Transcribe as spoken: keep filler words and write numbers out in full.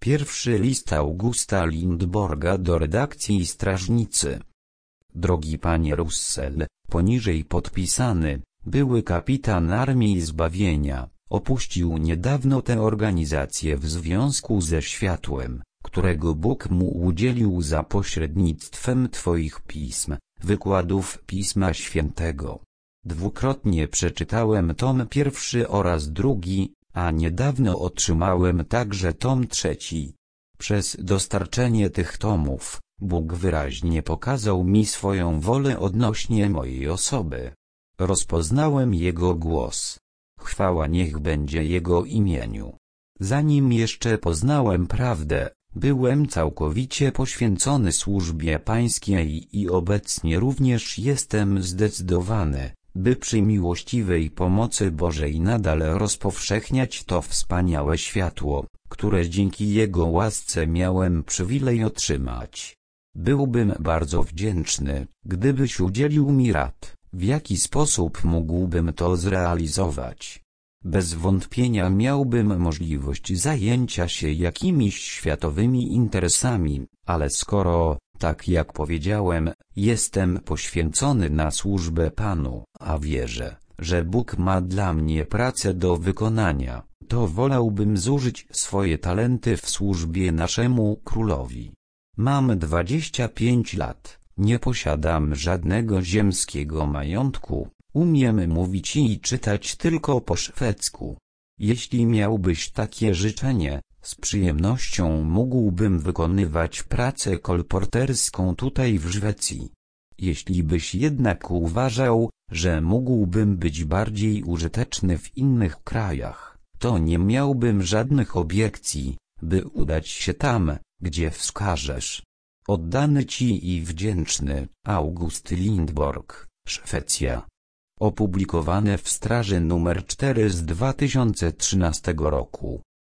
Pierwszy list Augusta Lindborga do redakcji Strażnicy. Drogi panie Russell, poniżej podpisany, były kapitan Armii Zbawienia, opuścił niedawno tę organizację w związku ze światłem, którego Bóg mu udzielił za pośrednictwem twoich pism, wykładów Pisma Świętego. Dwukrotnie przeczytałem tom pierwszy oraz drugi, a niedawno otrzymałem także tom trzeci. Przez dostarczenie tych tomów, Bóg wyraźnie pokazał mi swoją wolę odnośnie mojej osoby. Rozpoznałem Jego głos. Chwała niech będzie Jego imieniu. Zanim jeszcze poznałem prawdę, byłem całkowicie poświęcony służbie pańskiej i obecnie również jestem zdecydowany, by przy miłościwej pomocy Bożej nadal rozpowszechniać to wspaniałe światło, które dzięki Jego łasce miałem przywilej otrzymać. Byłbym bardzo wdzięczny, gdybyś udzielił mi rad, w jaki sposób mógłbym to zrealizować. Bez wątpienia miałbym możliwość zajęcia się jakimiś światowymi interesami, ale skoro, tak jak powiedziałem, jestem poświęcony na służbę Panu, a wierzę, że Bóg ma dla mnie pracę do wykonania, to wolałbym zużyć swoje talenty w służbie naszemu Królowi. Mam dwadzieścia pięć lat, nie posiadam żadnego ziemskiego majątku, umiem mówić i czytać tylko po szwedzku. Jeśli miałbyś takie życzenie, z przyjemnością mógłbym wykonywać pracę kolporterską tutaj w Szwecji. Jeśli byś jednak uważał, że mógłbym być bardziej użyteczny w innych krajach, to nie miałbym żadnych obiekcji, by udać się tam, gdzie wskażesz. Oddany ci i wdzięczny, August Lindborg, Szwecja. Opublikowane w Straży numer cztery z dwa tysiące trzynastego roku.